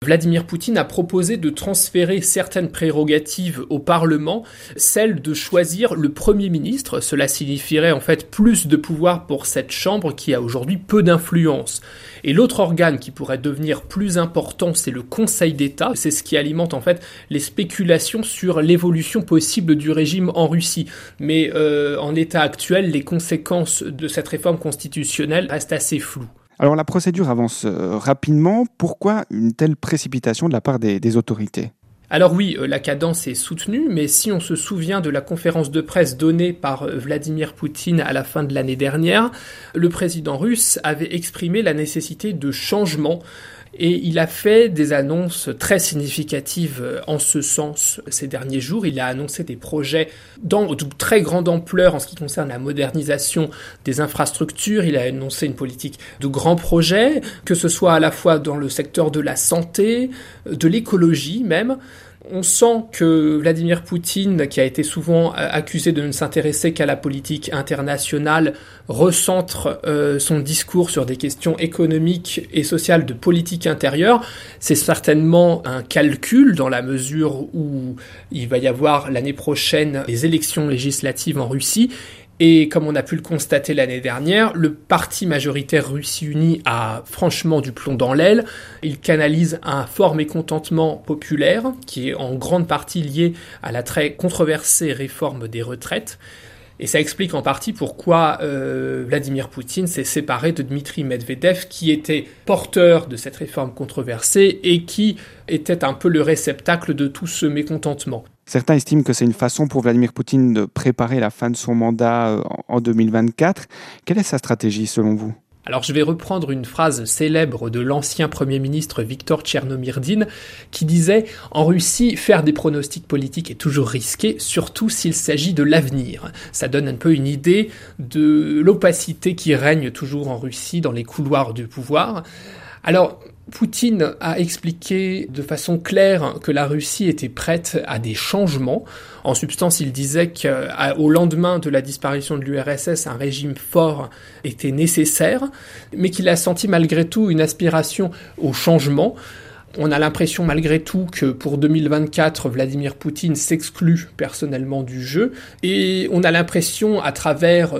Vladimir Poutine a proposé de transférer certaines prérogatives au Parlement, celle de choisir le Premier ministre. Cela signifierait en fait plus de pouvoir pour cette chambre qui a aujourd'hui peu d'influence. Et l'autre organe qui pourrait devenir plus important, c'est le Conseil d'État. C'est ce qui alimente en fait les spéculations sur l'évolution possible du régime en Russie. Mais en l'état actuel, les conséquences de cette réforme constitutionnelle restent assez floues. Alors la procédure avance rapidement. Pourquoi une telle précipitation de la part des autorités ? Alors oui, la cadence est soutenue, mais si on se souvient de la conférence de presse donnée par Vladimir Poutine à la fin de l'année dernière, le président russe avait exprimé la nécessité de changement. Et il a fait des annonces très significatives en ce sens ces derniers jours. Il a annoncé des projets de très grande ampleur en ce qui concerne la modernisation des infrastructures. Il a annoncé une politique de grands projets, que ce soit à la fois dans le secteur de la santé, de l'écologie même. On sent que Vladimir Poutine, qui a été souvent accusé de ne s'intéresser qu'à la politique internationale, recentre son discours sur des questions économiques et sociales de politique intérieure. C'est certainement un calcul dans la mesure où il va y avoir l'année prochaine les élections législatives en Russie. Et comme on a pu le constater l'année dernière, le parti majoritaire Russie Unie a franchement du plomb dans l'aile. Il canalise un fort mécontentement populaire qui est en grande partie lié à la très controversée réforme des retraites. Et ça explique en partie pourquoi Vladimir Poutine s'est séparé de Dmitri Medvedev, qui était porteur de cette réforme controversée et qui était un peu le réceptacle de tout ce mécontentement. Certains estiment que c'est une façon pour Vladimir Poutine de préparer la fin de son mandat en 2024. Quelle est sa stratégie selon vous ? Alors je vais reprendre une phrase célèbre de l'ancien Premier ministre Viktor Tchernomyrdine qui disait « En Russie, faire des pronostics politiques est toujours risqué, surtout s'il s'agit de l'avenir ». Ça donne un peu une idée de l'opacité qui règne toujours en Russie dans les couloirs du pouvoir. Alors, Poutine a expliqué de façon claire que la Russie était prête à des changements. En substance, il disait qu'au lendemain de la disparition de l'URSS, un régime fort était nécessaire, mais qu'il a senti malgré tout une aspiration au changement. On a l'impression malgré tout que pour 2024, Vladimir Poutine s'exclut personnellement du jeu. Et on a l'impression, à travers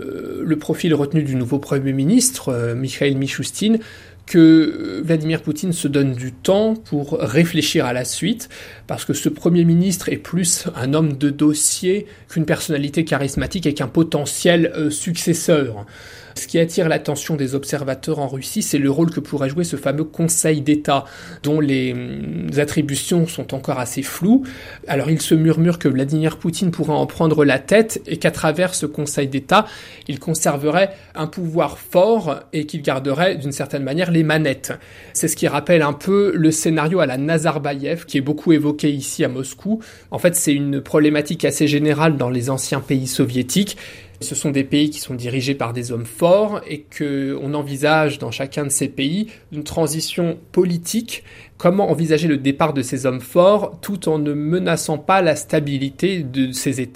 le profil retenu du nouveau Premier ministre, Mikhail Mishustin, que Vladimir Poutine se donne du temps pour réfléchir à la suite, parce que ce Premier ministre est plus un homme de dossier qu'une personnalité charismatique et qu'un potentiel successeur. Ce qui attire l'attention des observateurs en Russie, c'est le rôle que pourrait jouer ce fameux Conseil d'État, dont les attributions sont encore assez floues. Alors il se murmure que Vladimir Poutine pourrait en prendre la tête et qu'à travers ce Conseil d'État, il conserverait un pouvoir fort et qu'il garderait d'une certaine manière les manettes. C'est ce qui rappelle un peu le scénario à la Nazarbayev, qui est beaucoup évoqué ici à Moscou. En fait, c'est une problématique assez générale dans les anciens pays soviétiques. Ce sont des pays qui sont dirigés par des hommes forts et qu'on envisage dans chacun de ces pays une transition politique. Comment envisager le départ de ces hommes forts tout en ne menaçant pas la stabilité de ces États ?